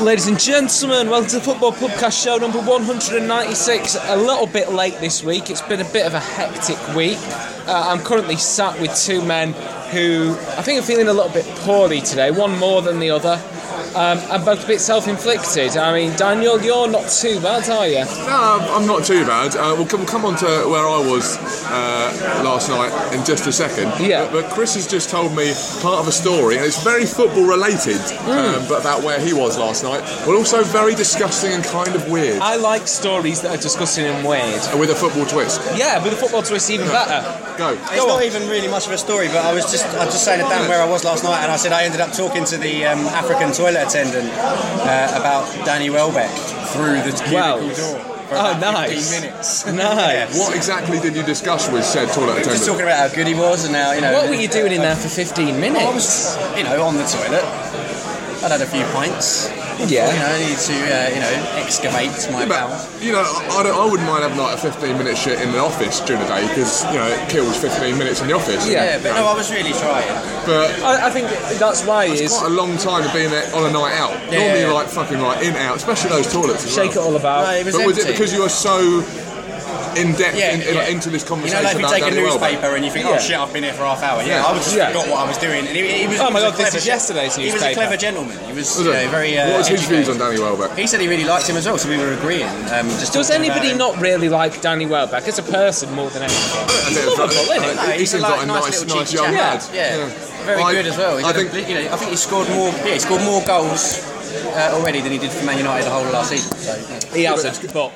Ladies and gentlemen, welcome to the Football Pubcast show number 196. A little bit late this week. It's been a bit of a hectic week. I'm currently sat with two men who I think are feeling a little bit poorly today, one more than the other, and both a bit self-inflicted. I mean, Daniel, you're not too bad, are you? No, I'm not too bad. We'll come on to where I was last night in just a second. Yeah. But Chris has just told me part of a story, and it's very football related, but about where he was last night, but also very disgusting and kind of weird. I like stories that are disgusting and weird. With a football twist. Yeah, with a football twist, even better. Go. It's not even really much of a story, but I was just saying to Dan where I was last night, and I said I ended up talking to the African toilet attendant about Danny Welbeck through the cubicle door for about 15 minutes. Nice. What exactly did you discuss with said toilet attendant? Just talking about how good he was, and now, What were you doing in there for 15 minutes? I was, on the toilet. I'd had a few pints. Yeah. I need to, excavate my bowel. I wouldn't mind having like a 15-minute shit in the office during the day because, it kills 15 minutes in the office. Yeah, but no, I was really trying. But I think that's why it is. Quite a long time of being there on a night out. Normally, fucking in out, especially those toilets. Shake it all about. No, it was but empty. was it because you were so in depth into this conversation? Like if you take a Danny newspaper Welbeck? and you think, oh shit, I've been here for half hour. I was just forgot what I was doing. And he was. Oh my God, this this is yesterday's newspaper. He was a clever gentleman. He was very. What was his views educated. on Danny Welbeck? He said he really liked him as well, so we were agreeing. Does anybody not really like Danny Welbeck as a person more than anything? He's lovable, isn't he? He seems like a nice young lad. Yeah. Very good as well. I think he scored more. Yeah, he scored more goals already than he did for Man United the whole of last season. So, He hasn't, but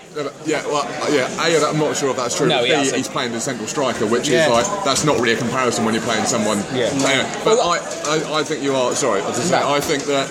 I'm not sure if that's true. No, but he hasn't. He's playing the central striker, which is that's not really a comparison when you're playing someone. Yeah. Anyway, but I think you are. Sorry, I think that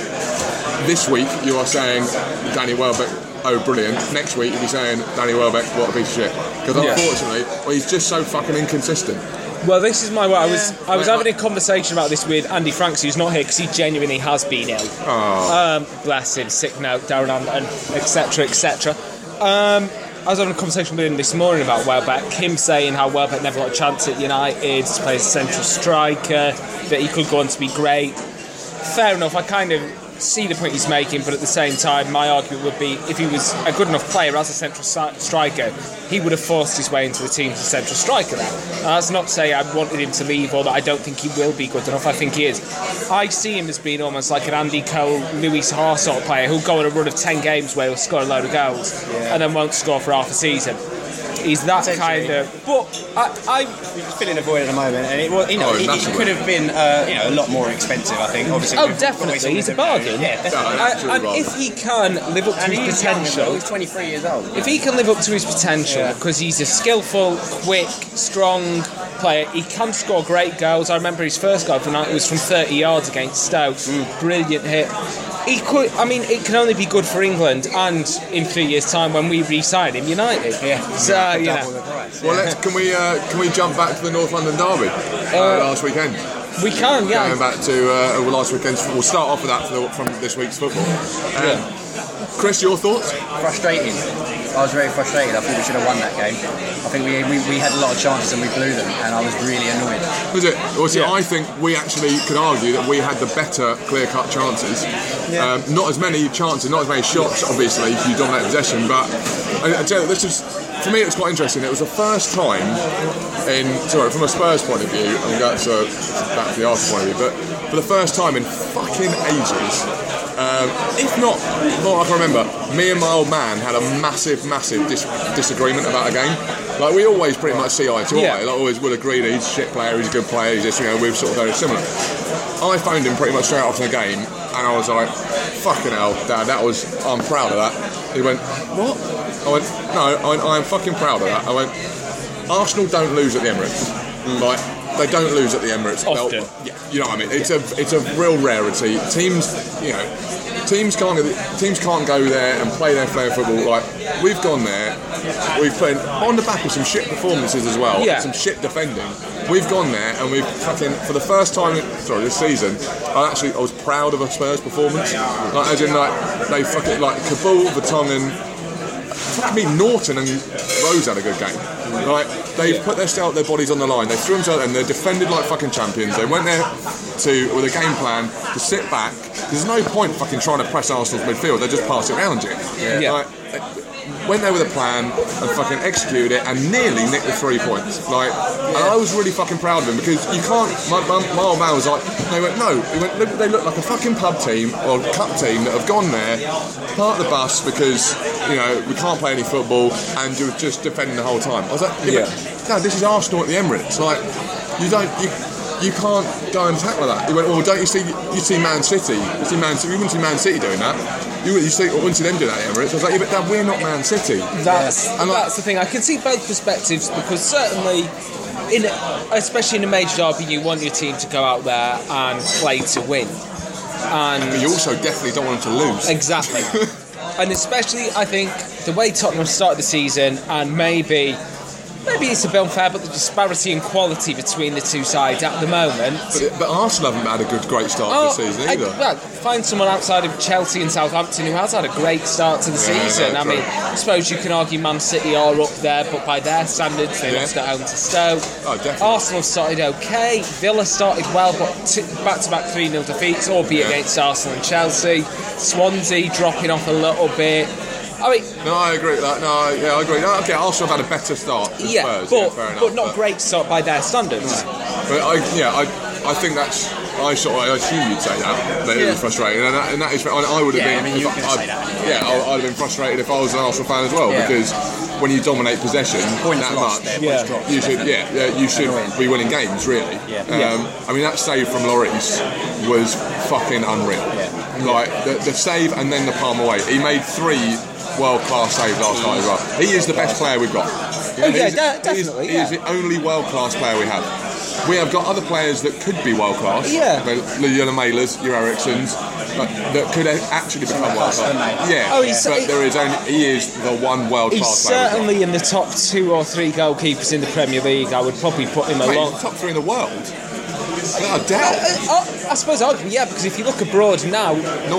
this week you are saying Danny Welbeck, oh brilliant. Next week you'll be saying Danny Welbeck, what a piece of shit. Because unfortunately, he's just so fucking inconsistent. well, this is my way. I was having a conversation about this with Andy Franks, who's not here because he genuinely has been ill. Bless him, sick note, Darren and etc. etc. I was having a conversation with him this morning about Welbeck, him saying how Welbeck never got a chance at United to play as a central striker, that he could go on to be great. Fair enough, I kind of see the point he's making, but at the same time my argument would be if he was a good enough player as a central striker, he would have forced his way into the team as a central striker there. And that's not to say I wanted him to leave or that I don't think he will be good enough. I think he is. I see him as being almost like an Andy Cole, Louis Saha sort of player who'll go on a run of 10 games where he'll score a load of goals and then won't score for half a season. He's that kind of. But I'm filling a void at the moment, and he could have been a lot more expensive. I think. Obviously. Definitely, he's a bargain. Yeah, definitely. And if he can live up to his potential, he's 23 years old. If he can live up to his potential, because he's a skillful, quick, strong player, he can score great goals. I remember his first goal for United was from 30 yards against Stoke. Brilliant hit. He could. I mean, it can only be good for England, and in 3 years' time when we re-sign him, United. So Well, can we jump back to the North London derby last weekend? We can, yeah. Going back to last weekend's. We'll start off with that from this week's football. Chris, your thoughts? Frustrating. I was very frustrated. I thought we should have won that game. I think we had a lot of chances and we blew them, and I was really annoyed. Was it? Well, see, I think we actually could argue that we had the better clear-cut chances. Not as many chances, not as many shots, obviously, if you dominate possession, but I tell you, for me, it's quite interesting. It was the first time from a Spurs point of view, and back to the Arsenal point of view, but for the first time in fucking ages, if not I can remember, me and my old man had a massive disagreement about a game. Like, we always pretty much see eye to eye. Like, always will agree that he's a shit player, he's a good player, he's just, we're sort of very similar. I phoned him pretty much straight after the game, and I was like, fucking hell, Dad, I'm proud of that. He went, what? I went, no, I'm fucking proud of that. I went, Arsenal don't lose at the Emirates. Like, they don't lose at the Emirates. Often. You know what I mean? It's a real rarity. Teams can't go there and play their flair football. Like, we've gone there, we've played on the back of some shit performances as well, some shit defending. We've gone there and we've fucking, for the first time this season, I was proud of a Spurs performance. Like, as in, like, they fucking, like, Kabul, Vertonghen, fucking me, Norton and Rose had a good game. Like, They've put their bodies on the line. They threw themselves and they're defended like fucking champions. They went there with a game plan to sit back. There's no point fucking trying to press Arsenal's midfield. They just pass it around you. Like, went there with a plan and fucking executed it and nearly nicked the 3 points. And I was really fucking proud of him because you can't. My old man was like, they went, no. They look like a fucking pub team or cup team that have gone there, parked the bus because we can't play any football and you're just defending the whole time. I was like, no, this is Arsenal at the Emirates. Like, you can't go and tackle that. He went, well, don't you see Man City? You wouldn't see Man City doing that. You wouldn't see them do that at Emirates. I was like, but Dad, we're not Man City. That's the thing. I can see both perspectives because certainly, especially in a major derby, you want your team to go out there and play to win. But you also definitely don't want them to lose. Exactly. And especially, I think, the way Tottenham started the season and maybe it's a bit unfair, but the disparity in quality between the two sides at the moment. But Arsenal haven't had a great start to the season either. Find someone outside of Chelsea and Southampton who has had a great start to the season. I mean, I suppose you can argue Man City are up there, but by their standards, they lost at home to Stoke. Oh, definitely. Arsenal started okay. Villa started well, but back-to-back 3-0 defeats, albeit against Arsenal and Chelsea. Swansea dropping off a little bit. No, I agree with that. I agree. No, okay, Arsenal have had a better start than Spurs. But not a great start by their standards. No. But I think that's. I assume you'd say that it was frustrating, and that is. I would have been. I'd have been frustrated if I was an Arsenal fan as well, because when you dominate possession that much, you should be winning games, really. I mean, that save from Lloris was fucking unreal. Like the save and then the palm away. He made 3 world-class save last night as well. He is the best player we've got. Definitely. He is the only world-class player we have. We have got other players that could be world-class. Your Mahlers, your Ericssons, that could actually become world-class. He is the one world-class player. He's certainly in the top 2 or 3 goalkeepers in the Premier League. I would probably put him along. Top 3 in the world? Without a doubt. I suppose because if you look abroad now,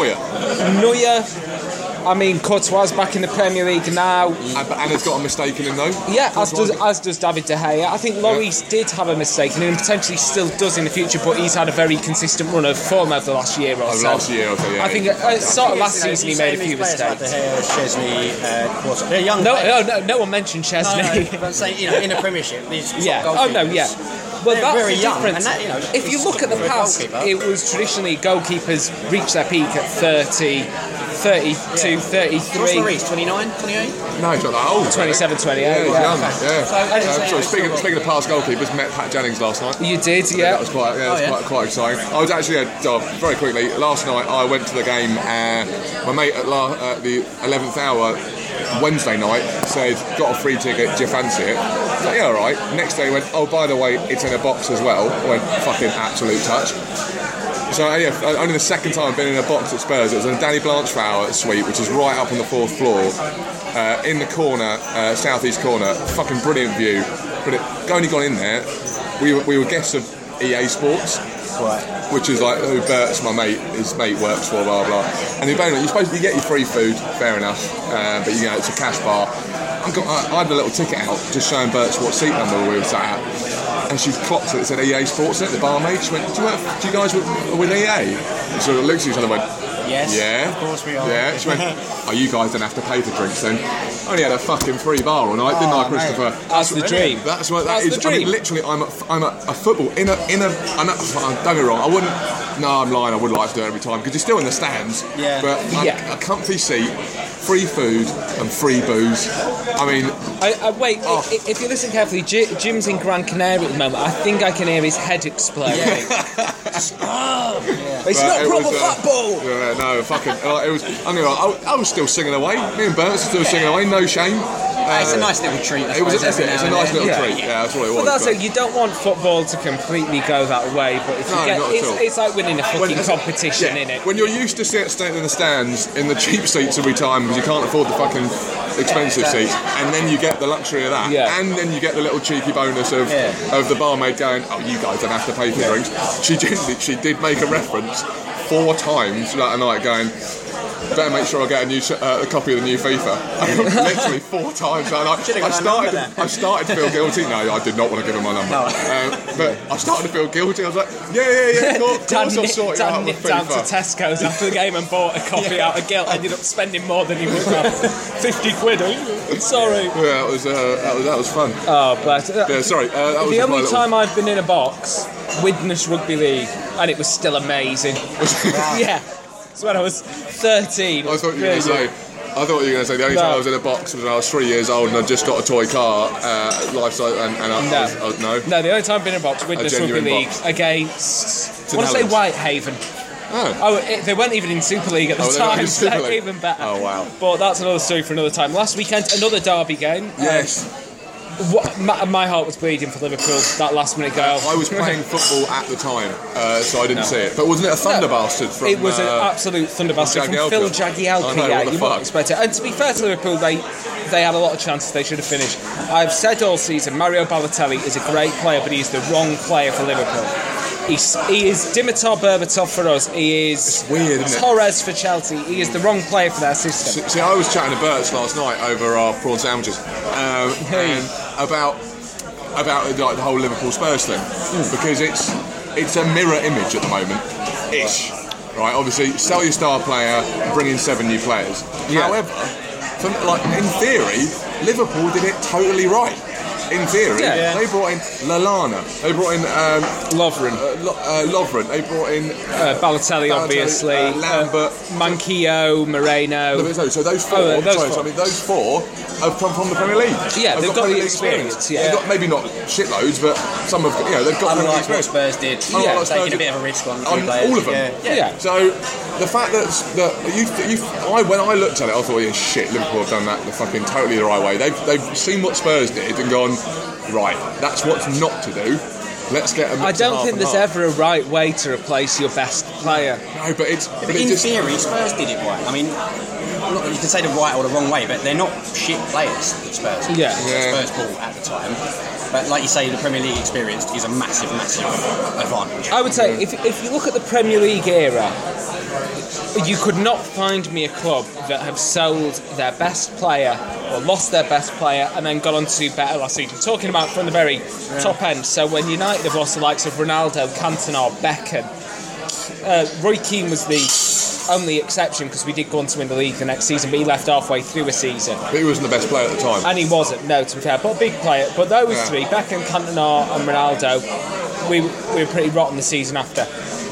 Neuer. I mean, Courtois back in the Premier League now. And has got a mistake in him, though. Yeah, as does David De Gea. I think Lloris did have a mistake in him and potentially still does in the future, but he's had a very consistent run of form over the last year or so. I think last season he made a few mistakes. Like De Gea, Chesney, they're young players. No one mentioned Chesney. No, but say, in a Premiership, these goalkeepers. Well, that's very young. And that, if you look at the past, it was traditionally goalkeepers reach their peak at 30, 32, 33. What's the reach? 29, 28? No, he's not that old. 27, 28. Yeah, he's young. Speaking of past goalkeepers, met Pat Jennings last night. You did, That was quite exciting. I was actually, very quickly, last night I went to the game. My mate at the 11th hour Wednesday night said, got a free ticket, do you fancy it? I was like, yeah, alright. Next day he went, oh, by the way, it's in a box as well. I went, fucking absolute touch. So only the second time I've been in a box at Spurs. It was in a Danny Blanchflower suite, which is right up on the 4th floor, in the corner, southeast corner. Fucking brilliant view. But only gone in there. We were guests of EA Sports, which is like who Bert's my mate. His mate works for, blah blah. And you're supposed to get your free food, fair enough, but it's a cash bar. I had a little ticket out just showing Bert's what seat number we were sat at. And she clocked it said EA Sports in it, the barmaid. She went, do you guys with EA? And so looked at each other and went, yes, yeah, of course we are. Yeah, she went, oh, you guys don't have to pay for drinks then. I only had a fucking free bar all night, didn't I, Christopher? That's the dream. That's what that is. The dream. I mean, literally, I'm a football in a. Don't get me wrong. I wouldn't. No, I'm lying. I would like to do it every time because you're still in the stands. Yeah. But a comfy seat, free food and free booze. I mean, if you listen carefully, Jim's in Gran Canaria at the moment. I think I can hear his head exploding. It's not proper football. Yeah, no, fucking. It was. I was still singing away. Me and Bert were still singing away. No shame. It's a nice little treat. It was a nice little treat. Yeah, that's what it was. But that's it. You don't want football to completely go that way. But if you get, it's like winning a fucking competition, innit? When you're used to staying in the stands in the cheap seats every time because you can't afford the fucking expensive seats, and then you get the luxury of that, and then you get the little cheeky bonus of the barmaid going, oh, you guys don't have to pay for drinks. She did make a reference 4 times that night going, better make sure I get a copy of the new FIFA. Literally 4 times that night. I started to feel guilty. No, I did not want to give him my number. But I started to feel guilty. I was like, yeah, of course I'll sort it out with FIFA. Down to Tesco's after the game and bought a copy out of guilt. Ended up spending more than he would have. 50 quid. Sorry. Yeah, that was fun. Oh, bless. Yeah, sorry. That was the only time I've been in a box, Widnes Rugby League, and it was still amazing. Yeah. It's when I was 13. I thought you were going to say. The only time I was in a box was when I was 3 years old and I just got a toy car, life size, and I was no. No, the only time I've been in a box, Widnes Rugby League against. I want to say Whitehaven. They weren't even in Super League at the time, so even better. Oh wow! But that's another story for another time. Last weekend, another derby game. Yes. My heart was bleeding for Liverpool, that last minute goal. I was playing football at the time, so I didn't see it. But wasn't it a thunder bastard from... It was an absolute thunder bastard from Phil Jagielka. You wouldn't expect it. And to be fair to Liverpool, they had a lot of chances they should have finished. I've said all season, Mario Balotelli is a great player, but he's the wrong player for Liverpool. He is Dimitar Berbatov for us. He is it's weird, isn't Torres for Chelsea. He is the wrong player for their system. See, I was chatting to Berts last night over our prawn sandwiches and about like, the whole Liverpool Spurs thing because it's a mirror image at the moment, ish. Right, obviously, sell your star player, bring in 7 new players. Yeah. However, in theory, Liverpool did it totally right. In theory, they brought in Lallana, they brought in Lovren, they brought in Balotelli, obviously, Lambert, Manquillo, Moreno. So those 4, those 4 have come from the Premier League. Yeah, they've got the experience. Yeah, they've got maybe not shitloads, but some have. They've got the experience. What Spurs did, taking a bit of a risk on players. All of them. Yeah. So the fact that when I looked at it, I thought, yeah, shit, Liverpool have done that the fucking totally the right way. They've seen what Spurs did and gone, right, that's what's not to do. Let's get a mix. I don't think there's ever a right way to replace your best player. No, but it's. But in theory, Spurs did it right. I mean, you can say the right or the wrong way, but they're not shit players, the Spurs. Yeah. Spurs ball at the time. But like you say, the Premier League experience is a massive, massive advantage. I would say, if you look at the Premier League era, you could not find me a club that have sold their best player or lost their best player and then gone on to better last season. Talking about from the very top end. So when United have lost the likes of Ronaldo, Cantona, Beckham, Roy Keane was the only exception because we did go on to win the league the next season, but he left halfway through a season. But he wasn't the best player at the time. And he wasn't, no, to be fair, but a big player. But those 3, Beckham, Cantona and Ronaldo, we were pretty rotten the season after.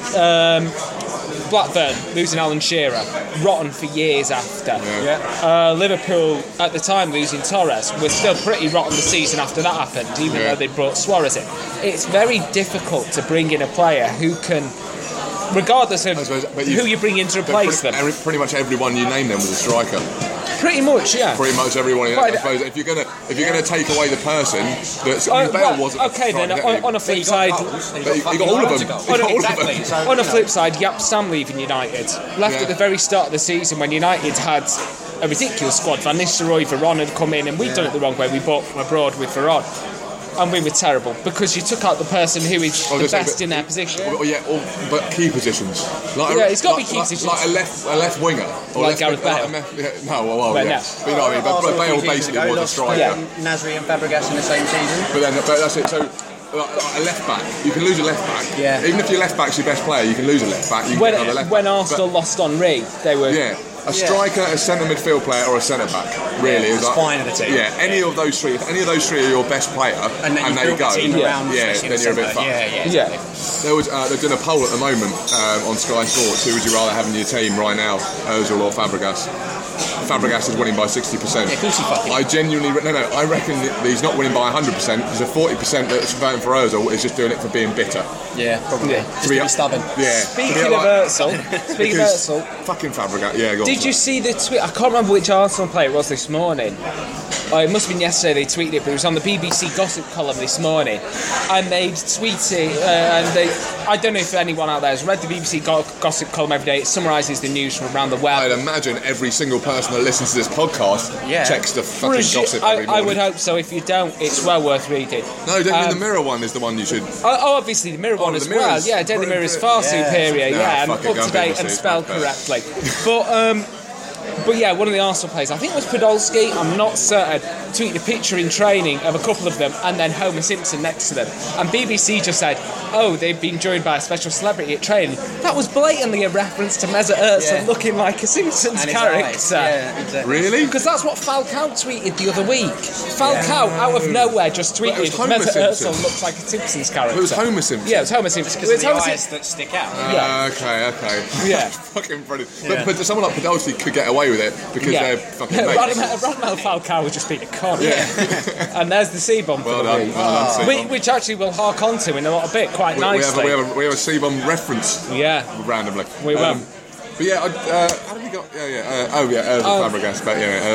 Blackburn losing Alan Shearer, rotten for years after. Liverpool at the time losing Torres was still pretty rotten the season after that happened, even though they brought Suarez in. It's very difficult to bring in a player who can, regardless of who you bring in to replace them. Pretty much everyone you name them was a striker. Pretty much, yeah. Pretty much everyone. I suppose if you're gonna take away the person that's Bale wasn't. Okay, then on a flip side, he got all of them. On a flip side, Jaap Stam leaving United left at the very start of the season when United had a ridiculous squad. Van Nistelrooy, Veron had come in, and we'd done it the wrong way. We bought from abroad with Veron. And we were terrible because you took out the person who is the best in their position. But key positions. It's got to be key positions. Like a left winger. Or like Gareth Bale. But you know what I mean. But Bale basically was a striker. Nasri and Fabregas in the same season. But that's it. So a left back, you can lose a left back. Yeah. Even if your left back's your best player, you can lose a left back. You can get another left when back. Arsenal lost Henry, they were. A striker, a centre midfield player, or a centre back. Really, it's spine of the team. Yeah, any of those 3. If any of those 3 are your best player, and they go, then you're a bit fucked. Yeah. They're doing a poll at the moment on Sky Sports. Who would you rather have in your team right now, Ozil or Fabregas? Fabregas is winning by 60%. Yeah, of course he fucking. I genuinely, I reckon that he's not winning by 100%. There's a 40% that's voting for Ozil is just doing it for being bitter. Yeah, probably. Just to be stubborn. Yeah. Speaking of Ozil, fucking Fabregas. Yeah, go on. Did you see the tweet? I can't remember which Arsenal player it was this morning. it must have been yesterday they tweeted it, but it was on the BBC Gossip column this morning, and they tweeted, I don't know if anyone out there has read the BBC Gossip column every day. It summarises the news from around the web. I'd imagine every single person that listens to this podcast checks the fucking gossip every morning. I would hope so. If you don't, it's well worth reading. No, the Mirror one is the one you should... obviously the Mirror one as well. Yeah, Daily Mirror is far superior, and up to date and spelled correctly. But yeah, one of the Arsenal players, I think it was Podolski, I'm not certain, tweeted a picture in training of a couple of them and then Homer Simpson next to them. And BBC just said, they've been joined by a special celebrity at training. That was blatantly a reference to Mesut Ozil looking like a Simpsons character. Yeah, exactly. Really? Because that's what Falcao tweeted the other week. Falcao, out of nowhere, just tweeted, Mesut Ozil looks like a Simpsons character. It was Homer Simpson? Yeah, it was Homer Simpson. Because the eyes that stick out. Okay. Yeah. Fucking brilliant. But someone like Podolski could get away with it because they're fucking mates. Radamel Falcao was just being a con. Yeah. And there's the C-bomb well done, which actually we'll hark on to in a little bit quite nicely. We have a C-bomb reference. Yeah. Randomly. We will. But yeah, how did we got... Fabregas.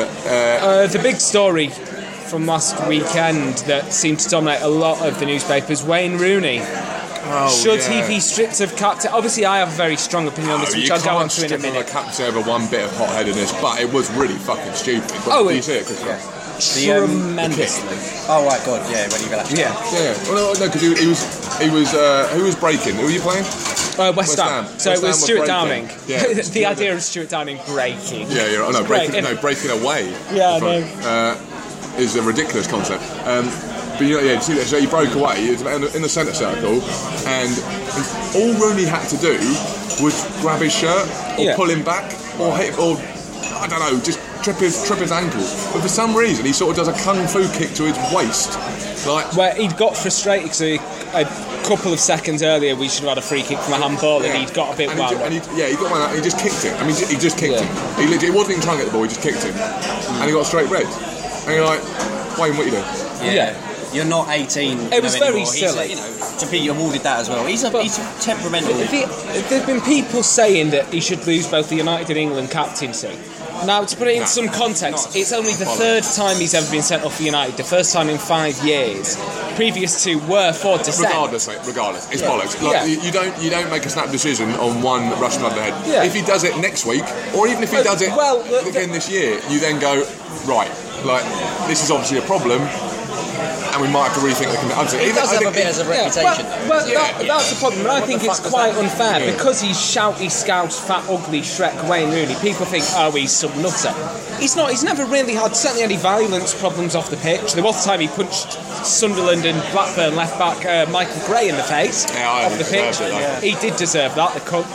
But the big story from last weekend that seemed to dominate a lot of the newspapers, Wayne Rooney. Should he be stripped of captain? Obviously, I have a very strong opinion on this, which I'll go on to in a minute. You can't strip over one bit of hot-headedness, but it was really fucking stupid. Do you see it, Chris? Tremendously. Oh, right, God, when you go that. Yeah. Well, no, because he was who was breaking? Who were you playing? West Ham. So it was Stuart Downing. Yeah. The idea of Stuart Downing breaking. Yeah. Breaking away. Yeah, is a ridiculous concept. But you see that. So he broke away. He was in the centre circle, and all Rooney had to do was grab his shirt or pull him back or hit, or I don't know, just trip his ankle. But for some reason, he sort of does a kung fu kick to his waist, where he'd got frustrated because a couple of seconds earlier we should have had a free kick from a handball, and he'd got a bit wound. He got one out. He just kicked it. I mean, he just kicked him. He wasn't even trying to get the ball. He just kicked him, and he got a straight red. And you're like, Wayne, what are you doing? Yeah. You're not 18. It was very anymore. silly. To be awarded that as well. He's temperamental. There've been people saying that he should lose both the United and England captaincy. Now, to put it in some context, it's only the third time he's ever been sent off for United. The first time in 5 years. Previous two were for dissent. Regardless, it's bollocks. You don't make a snap decision on one rushing under the head. Yeah. If he does it next week, or even if he does it again this year, you then go, right, this is obviously a problem. And we might have to rethink the commitment. He does have a bit as a reputation. That's the problem. And I think it's quite unfair because he's shouty, scout, fat, ugly Shrek Wayne Rooney. People think, he's some nutter. He's not. He's never really had certainly any violence problems off the pitch. There was a time he punched Sunderland and Blackburn left back Michael Gray in the face off the pitch. He did deserve that. The cunt.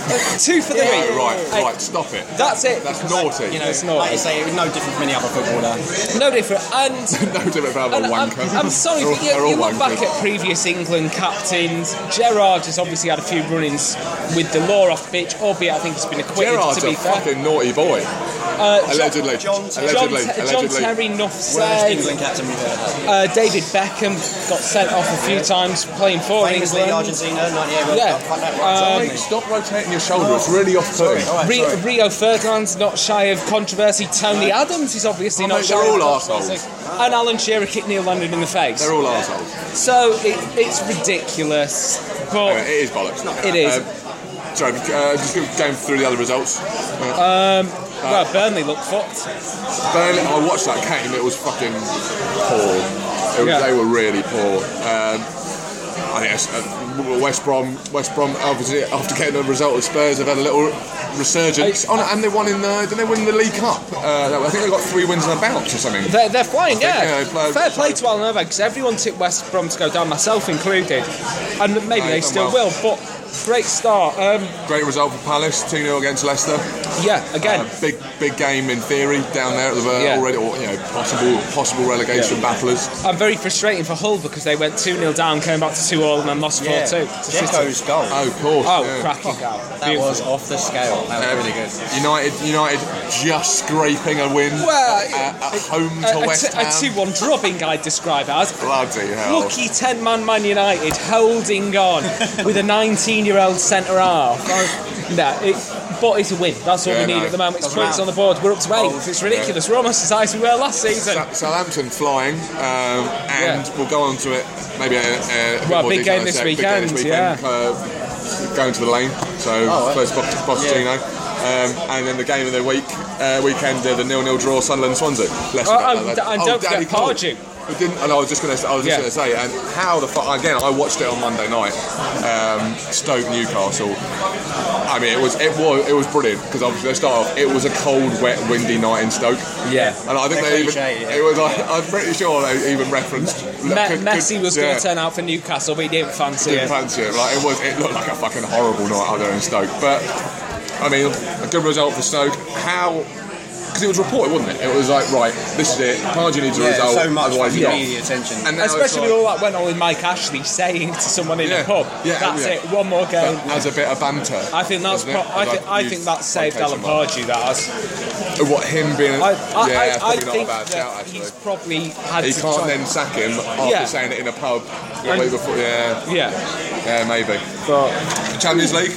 2 for the week. Right, stop it. That's it. That's naughty. It's naughty. Like you say, it was no different from any other footballer. No different. And no different from other wanker. I'm sorry, but you look back at previous England captains. Gerrard has obviously had a few run-ins with the law off pitch, albeit I think he's been acquitted. Gerrard's to be fair. Fucking naughty boy. Allegedly. John Terry, enough said. England captain we've heard. David Beckham got sent off a few times playing for England. Argentina, 98 World Cup. Stop rotating your shoulder. It's really off-putting. Rio Ferdinand's not shy of controversy. Tony Adams is obviously not shy of controversy. And Alan Shearer kicked Neil Landon in the face. They're all arseholes. So it's ridiculous. But it is bollocks. It is. Sorry, just going through the other results. Burnley looked fucked. Burnley, I watched that game. It was fucking poor. They were really poor. I guess West Brom obviously after getting the result of Spurs have had a little resurgence and they won didn't they win the League Cup? I think they got 3 wins and a bounce or something. They're flying, fair play to Alan Ovak because everyone tipped West Brom to go down, myself included, and maybe they still will, but great start. Great result for Palace, 2-0 against Leicester. Yeah, again. Big game in theory down there at the already, or possible relegation battlers. I'm very frustrating for Hull because they went 2-0 down, came back to 2-2 and then lost 4-2. Jeko's goal. Oh, of course. Cracking goal. That was off the scale. That was really good. United just scraping a win at home to West Ham. A 2-1 drubbing, I'd describe as. Bloody hell. Lucky 10-man Man United holding on with a 19-year-old centre-half. but it's a win. That's all we need at the moment. It's points on the board. We're up to 8. It's ridiculous. We're almost as high as we were last season. Southampton flying, and we'll go on to it maybe a big game this weekend. Going to the Lane, so first Pochettino. And then the game of the weekend, the 0-0 draw, Sunderland-Swansea. And don't forget Pardew. And I was just going to say, and how the fuck again? I watched it on Monday night. Stoke Newcastle. I mean, it was brilliant because obviously they start off. It was a cold, wet, windy night in Stoke. Yeah, and I think it was. I'm pretty sure they even referenced Messi was going to turn out for Newcastle, but he didn't fancy it. Like it looked like a fucking horrible night out there in Stoke, but. I mean, a good result for Stoke. Because it was reported, wasn't it? It was like, right, this is it. Pardew needs a result. So much media attention. And especially all that went on with Mike Ashley saying to someone in a pub, that's it, one more game. As a bit of banter. I think that's. I think that saved Alan Pardew. That has. What him being? I not think a bad shout. Actually, he's probably had. He can't then sack him after saying it in a pub. Maybe. But Champions League.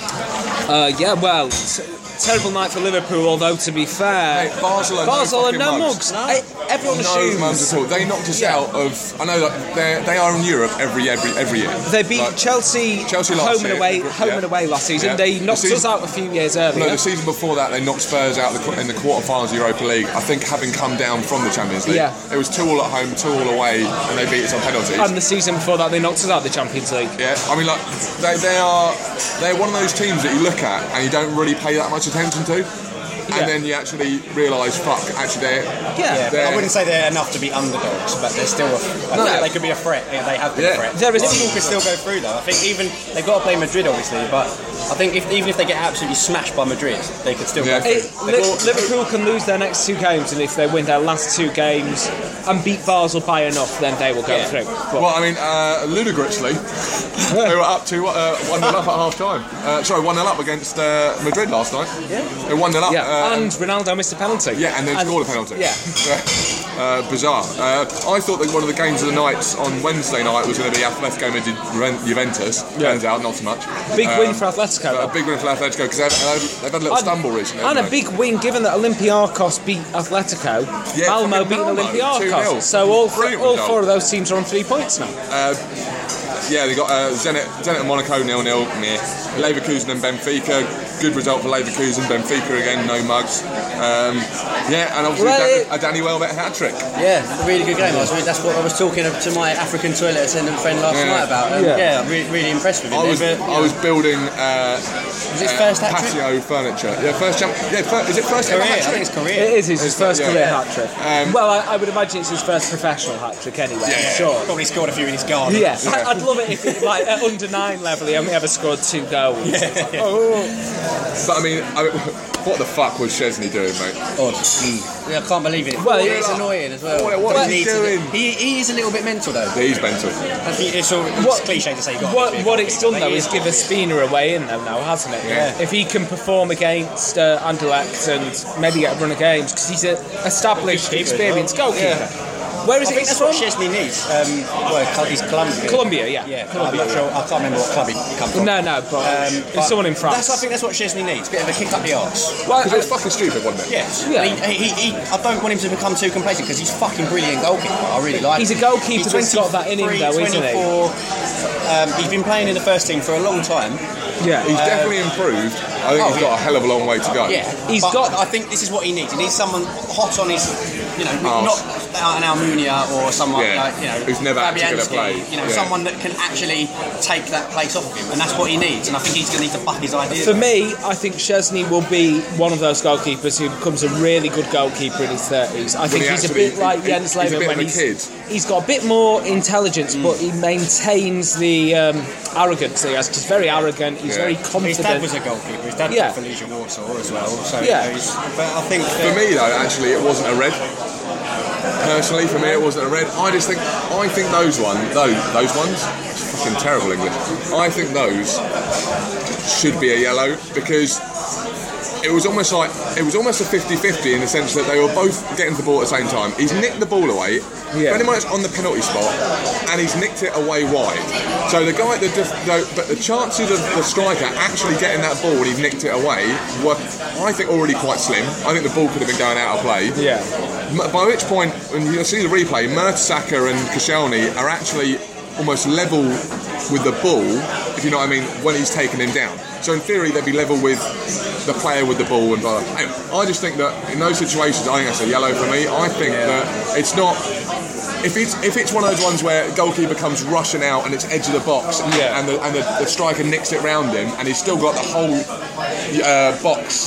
Terrible night for Liverpool, although to be fair, Basel are no mugs. Everyone assumes they knocked us out of. I know that they are in Europe every year. They beat Chelsea home and away last season. Yeah. They knocked us out a few years earlier. No, the season before that they knocked Spurs out in the quarterfinals of the Europa League. I think having come down from the Champions League, it was 2-2 at home, 2-2 away, and they beat us on penalties. And the season before that they knocked us out of the Champions League. Yeah, I mean they're one of those teams that you look at and you don't really pay that much attention to. And then you actually realise, actually they're... I wouldn't say they're enough to be underdogs, but they're still they could be a threat. Yeah, they have been a threat. Liverpool could still go through though. I think even they've got to play Madrid obviously, but I think even if they get absolutely smashed by Madrid, they could still go through. Liverpool can lose their next 2 games, and if they win their last 2 games and beat Basel by enough, then they will go through. Well, I mean, ludicrously, they were up to 1-0 up at half time. 1-0 up against Madrid last night. Yeah, they 1-0 up. And Ronaldo missed a penalty. Yeah, and then scored a penalty. Yeah. Bizarre. I thought that one of the games of the nights on Wednesday night was going to be Atletico Madrid Juventus. Turns out, not so much. Big win for Atletico. A big win for Atletico because they've had a little stumble recently. And a big win given that Olympiacos beat Atletico. Malmo beat Olympiacos. So all 4 of those teams are on 3 points now. They got Zenit Monaco 0-0. Leverkusen and Benfica. Good result for Leverkusen. Benfica again, no mugs. And obviously a Danny Welbeck hat-trick. Yeah, a really good game. That's what I was talking to my African toilet attendant friend last night about. I'm really impressed with him. I was building was his first hat-trick? Patio furniture. Yeah, is it first career? hat-trick? I think it's career. It is his first career hat-trick. I would imagine it's his first professional hat-trick anyway. Yeah, sure. Probably scored a few in his garden. Yeah, I'd love it if it, at under 9 level he only ever scored 2 goals. But I mean, what the fuck was Szczesny doing, mate? Odd. I can't believe it. Well, it's annoying as well. What is he doing? He is a little bit mental though. He's mental. I think it's cliche to say. What it's done though is give a Spina away in them now, hasn't it? Yeah. If he can perform against Anderlecht and maybe get a run of games, because he's an established, experienced goalkeeper. Yeah. Where is I think that's what Szczesny needs. He's Colombia. Colombia, yeah. I'm not sure. I can't remember what club he comes from. No, but it's someone in France. I think that's what Szczesny needs. Bit of a kick up the arse. Well, it was fucking stupid, wasn't it? Yes. Yeah. I don't want him to become too complacent because he's fucking brilliant goalkeeper. I really like him. He's a goalkeeper that's got that in him, though, isn't he? He's been playing in the first team for a long time. Yeah, he's definitely improved. I think he's got a hell of a long way to go. Yeah, I think this is what he needs. He needs someone hot on his, not an Almunia or someone who's never actually going to play. Someone that can actually take that place off of him, and that's what he needs. And I think he's going to need to buck his ideas. For me, I think Szczesny will be one of those goalkeepers who becomes a really good goalkeeper in his 30s. I think he's a bit like Jens Lehmann when he's got a bit more intelligence, but he maintains the arrogance he has. He's very arrogant. He's very confident. His dad was a goalkeeper. His dad played for Legia Warsaw as well. So but I think for me though, actually, it wasn't a red. Personally, for me, it wasn't a red. I think those ones, it's fucking terrible English. I think those should be a yellow because it was almost a 50-50 in the sense that they were both getting the ball at the same time. He's nicked the ball away, pretty much on the penalty spot, and he's nicked it away wide. So the guy, but the chances of the striker actually getting that ball when he nicked it away were, I think, already quite slim. I think the ball could have been going out of play. Yeah. By which point, when you see the replay, Mertesacker and Koscielny are actually almost level with the ball, if you know what I mean, when he's taken him down. So in theory, they'd be level with the player with the ball and blah, blah. Anyway, I just think that in those situations, I think that's a yellow for me. I think that it's not. If it's one of those ones where goalkeeper comes rushing out and it's edge of the box, and the striker nicks it round him, and he's still got the whole box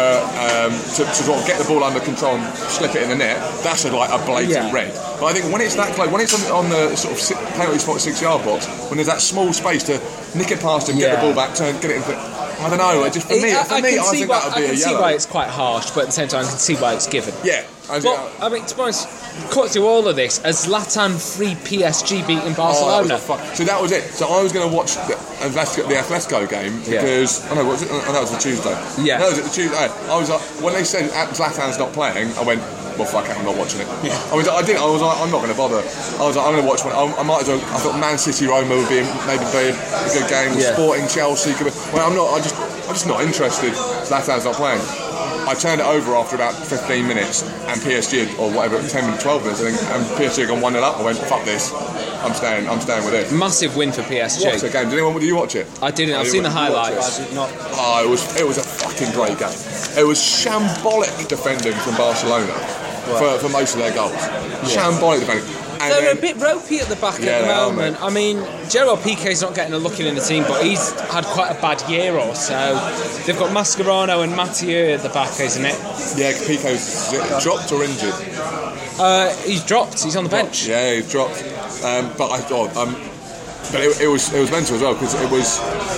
to sort of get the ball under control and slip it in the net, that's a blatant red. But I think when it's that close, when it's on the sort of penalty spot 6-yard box, when there's that small space to nick it past him, get the ball back, turn, get it in. I don't know. Just for me, I think that would be a yellow. I can see why it's quite harsh, but at the same time, I can see why it's given. Yeah. But I mean, to be honest, cut through all of this, as Zlatan free PSG beating Barcelona. So that was it. So I was going to watch the Atletico game because that was the Tuesday. Yeah. No, it was the Tuesday. I was like, when they said Zlatan's not playing, I went, well, fuck it, I'm not watching it. Yeah. I was like, I'm not going to bother. I was like, I'm going to watch one. I might as well. I thought Man City Roma would be maybe a good game. Sporting Chelsea. Well, I'm just not interested. Zlatan's not playing. I turned it over after about 15 minutes, and PSG, or whatever, 10 minutes, 12 minutes, I think, and PSG had gone 1-0 up. I went, fuck this. I'm staying with it. Massive win for PSG. What's the game? Did you watch it? I didn't. I've seen the highlights. I did not. Oh, it was a fucking great game. It was shambolic defending from Barcelona for most of their goals. Shambolic defending. And they're a bit ropey at the back at the moment. I mean, Gerard Piqué's not getting a look in the team, but he's had quite a bad year or so. They've got Mascherano and Mathieu at the back, isn't it? Yeah, Piqué's dropped or injured? He's dropped. He's on the bench. Yeah, he's dropped. But I thought, but it was mental as well because it was.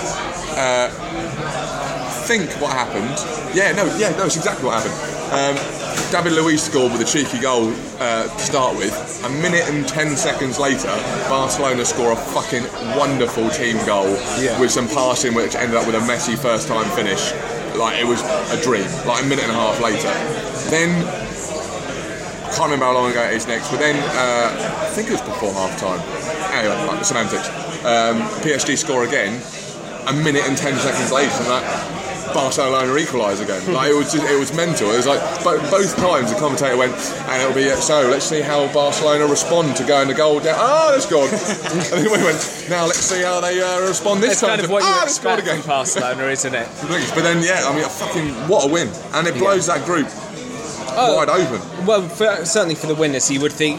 Think what happened. It's exactly what happened. David Luiz scored with a cheeky goal to start with. A minute and 10 seconds later, Barcelona score a fucking wonderful team goal with some passing, which ended up with a messy first-time finish. Like, it was a dream. Like, a minute and a half later. Then, I can't remember how long ago it is next, but then, I think it was before half-time. Anyway, semantics. PSG score again, a minute and 10 seconds later, and that Barcelona equalise again. Like, it was mental. It was like both times the commentator went, and it'll be so. Let's see how Barcelona respond to going the goal down. That's gone. And then we went. Now let's see how they respond this time. It's kind of what you expect from Barcelona, isn't it? But then, what a win, and it blows that group wide open. Well, certainly for the winners, you would think.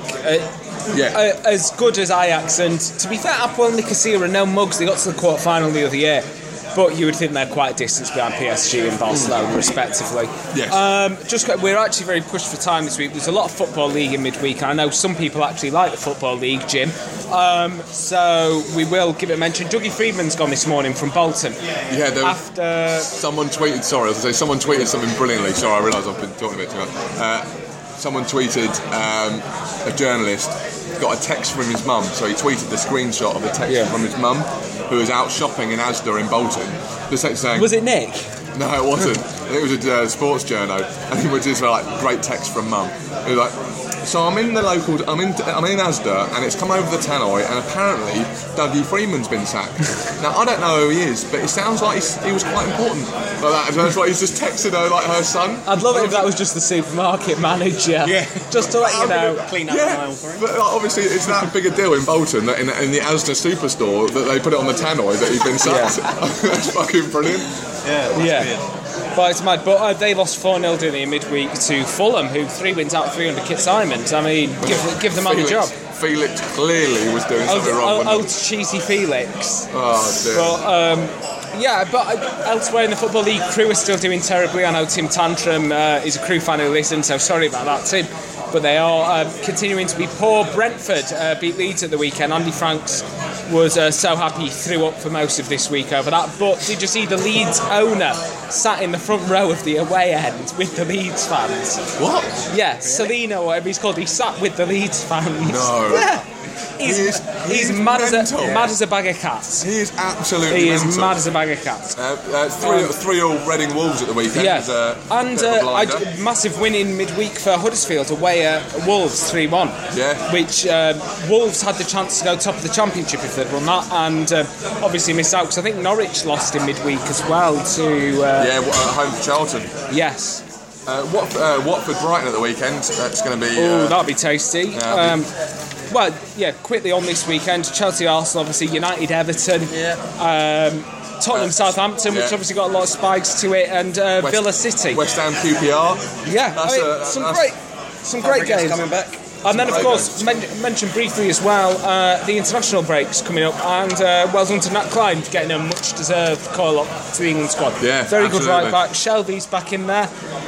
As good as Ajax, and to be fair, Apoel Nicosia are no mugs. They got to the quarter-final the other year. But you would think they're quite a distance behind PSG and Barcelona, respectively. Yes. We're actually very pushed for time this week. There's a lot of Football League in midweek, and I know some people actually like the Football League, Jim. So we will give it a mention. Dougie Freedman's gone this morning from Bolton. Yeah, after someone tweeted. Sorry, I was going to say someone tweeted something brilliantly. Sorry, I realise I've been talking a bit too much. Someone tweeted a journalist got a text from his mum, so he tweeted the screenshot of the text from his mum, who was out shopping in Asda in Bolton. The text saying, was it Nick? No, it wasn't. I think it was a sports journo, and he was just like, great text from mum. He was like, so I'm in Asda, and it's come over the tannoy, and apparently Dougie Freedman's been sacked. Now I don't know who he is, but it sounds like he was quite important. Like that, that's why he's just texted her like her son. I'd love it if that was just the supermarket manager. Yeah, just to let you know. Clean up the aisle for him. But obviously it's that big a deal in Bolton that in the Asda superstore that they put it on the tannoy that he's been sacked. That's fucking brilliant. Yeah. But it's mad. But they lost 4-0 in the midweek to Fulham, who 3 wins out of 3 under Kit Simons. I mean, give the man a job. Felix clearly was doing something wrong. Old cheesy Felix. Oh dear. But elsewhere in the Football League, Crew is still doing terribly. I know Tim Tantrum is a Crew fan who listens, so sorry about that, Tim. But they are continuing to be poor. Brentford beat Leeds at the weekend. Andy Franks was so happy he threw up for most of this week over that. But did you see the Leeds owner sat in the front row of the away end with the Leeds fans? What? Yeah, really? Salino, whatever he's called. He sat with the Leeds fans. No. Yeah. He's mad as a bag of cats. He is absolutely mental. He is mad as a bag of cats. 3-3 Reading Wolves at the weekend. Yeah, and massive win in midweek for Huddersfield away at Wolves 3-1. Yeah, which Wolves had the chance to go top of the Championship if they'd won that, and obviously missed out because I think Norwich lost in midweek as well to at home for Charlton. Yes. Watford Brighton at the weekend. That's going to be. That'll be tasty. Quickly on this weekend, Chelsea, Arsenal, obviously United, Everton. Tottenham, Southampton, which obviously got a lot of spikes to it, and Villa City. West Ham, QPR. Yeah, some great games coming baback. And then, of course, mention briefly as well the international breaks coming up, and Wells under Nat Klein getting a much-deserved call-up to the England squad. Yeah, very absolutely. good right-back. Shelby's back in there.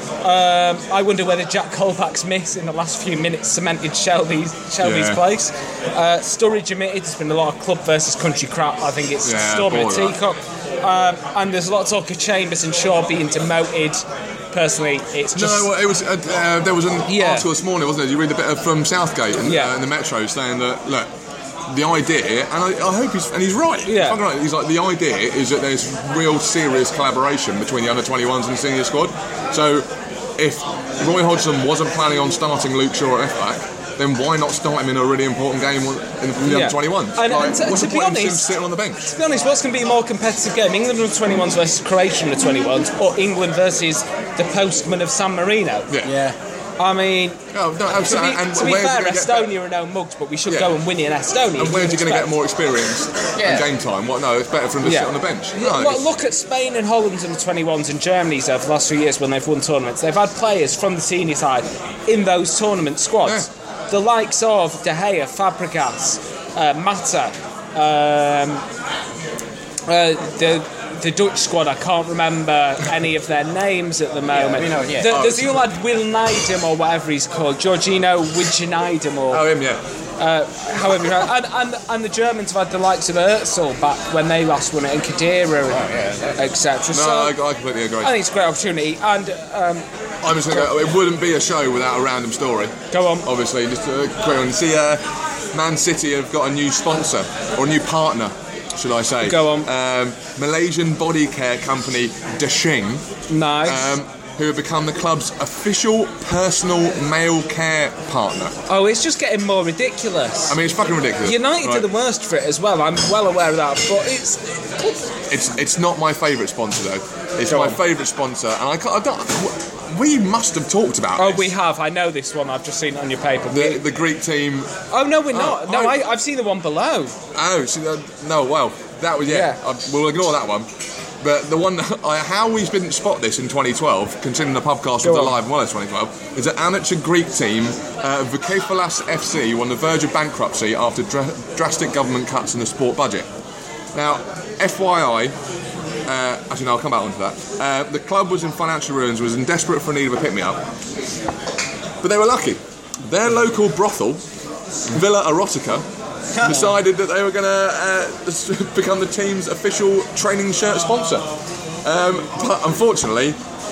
I wonder whether Jack Colback's miss in the last few minutes cemented Shelby's place. Sturridge admitted there's been a lot of club versus country crap. I think it's storming a teacup. And there's a lot of talk of Chambers and Shaw being demoted. Personally, it's just... No, it was. There was an article this morning, wasn't there? You read a bit from Southgate in the Metro saying that, look, the idea, and I hope he's right. Yeah. Right. He's like, the idea is that there's real serious collaboration between the under-21s and the senior squad. So if Roy Hodgson wasn't planning on starting Luke Shaw at F-back, then why not start him in a really important game in the under-21s? And what's to the be point of him honest, sitting on the bench? To be honest, what's going to be a more competitive game? England under-21s versus Croatia under-21s, or England versus the postman of San Marino? Yeah. I mean, to be fair, Estonia are no mugs, but we should go and win in Estonia. And where's he going to get more experience and game time? No, it's better for him to sit on the bench. No, look at Spain and Holland's under-21s and Germany's over the last few years when they've won tournaments. They've had players from the senior side in those tournament squads. Yeah. The likes of De Gea, Fabregas, Mata, the Dutch squad, I can't remember any of their names at the moment. There's the young lad Will Nydam or whatever he's called, Georgino Wijnaldum or... him, yeah. However, and the Germans have had the likes of Özil back when they last won it, and Khedira, etc. I completely agree. I think it's a great opportunity, and I'm just going to go. It wouldn't be a show without a random story. Go on. Obviously, just a quick one. See, Man City have got a new sponsor or a new partner, should I say? Go on. Malaysian body care company Dashing. Nice. Who have become the club's official personal male care partner. Oh, it's just getting more ridiculous. I mean, it's fucking ridiculous. United are the worst for it as well. I'm well aware of that, but it's not my favourite sponsor though. It's my favourite sponsor, and I don't. We must have talked about this. Oh, we have. I know this one. I've just seen it on your paper. The Greek team. Oh no, we're not. No, I've seen the one below. Oh, no. Well, that was we'll ignore that one. But the one, how we didn't spot this in 2012, considering the podcast was alive and well in 2012, is that amateur Greek team, Vikefalas FC, were on the verge of bankruptcy after drastic government cuts in the sport budget. Now, FYI, actually no, I'll come back onto that. The club was in financial ruins, was in desperate for need of a pick-me-up, but they were lucky. Their local brothel, Villa Erotica, decided that they were going to become the team's official training shirt sponsor. But unfortunately,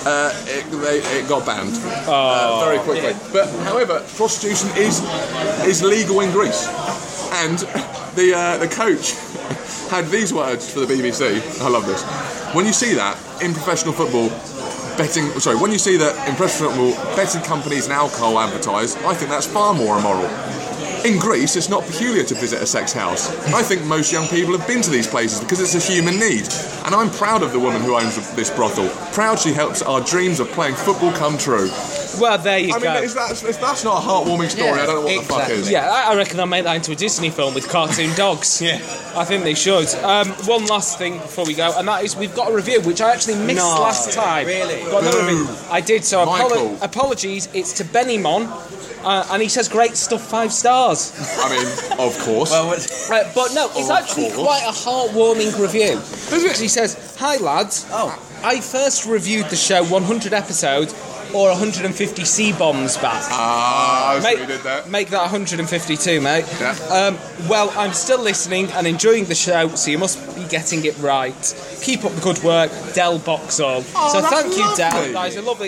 it got banned very quickly. But however, prostitution is legal in Greece, and the coach had these words for the BBC. I love this. When you see that in professional football, when you see that in professional football, betting companies and alcohol advertise, I think that's far more immoral. In Greece, it's not peculiar to visit a sex house. I think most young people have been to these places because it's a human need. And I'm proud of the woman who owns this brothel. Proud she helps our dreams of playing football come true. Well, there you go. If that's not a heartwarming story, I don't know what the fuck is. Yeah, I reckon they'll make that into a Disney film with cartoon dogs. Yeah. I think they should. One last thing before we go, and that is we've got a review, which I actually missed last time. Really? Got another review. I did, so apologies. It's to Benny Mon. And he says great stuff, 5 stars. I mean, of course. But no, it's actually quite a heartwarming review. Is it? He says, "Hi lads, I first reviewed the show 100 episodes or 150 C-bombs back. We did that. Make that 152, mate. Yeah. Well, I'm still listening and enjoying the show, so you must be getting it right. Keep up the good work, Del Boxall." So thank you, Del. That is a lovely.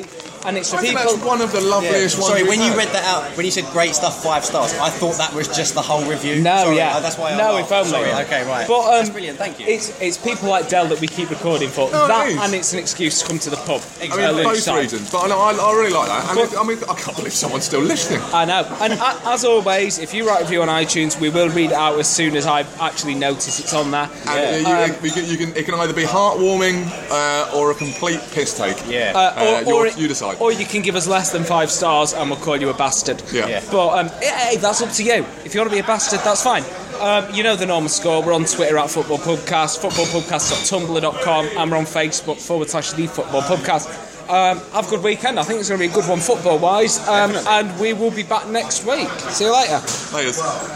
and it's for I think people. that's one of the loveliest ones. Sorry, when you had. read that out, when you said great stuff, 5 stars, I thought that was just the whole review. No, Sorry, yeah. that's why I no, laughed. if only. Sorry, okay, right. But, that's brilliant, thank you. It's people like Dell that we keep recording for. No, that it is. and it's an excuse to come to the pub. I mean, both lunchtime. reasons, but I really like that. And I can't believe someone's still listening. I know. And as always, if you write a review on iTunes, we will read it out as soon as I actually notice it's on there. And it can either be heartwarming or a complete piss take. Yeah. You decide. Or you can give us less than 5 stars and we'll call you a bastard. Yeah. But hey, that's up to you. If you want to be a bastard, that's fine. You know the normal score. We're on Twitter at Football Pubcast, footballpubcast.tumblr.com, and we're on Facebook /The Football Pubcast. Have a good weekend. I think it's going to be a good one football-wise. And we will be back next week. See you later. Laters.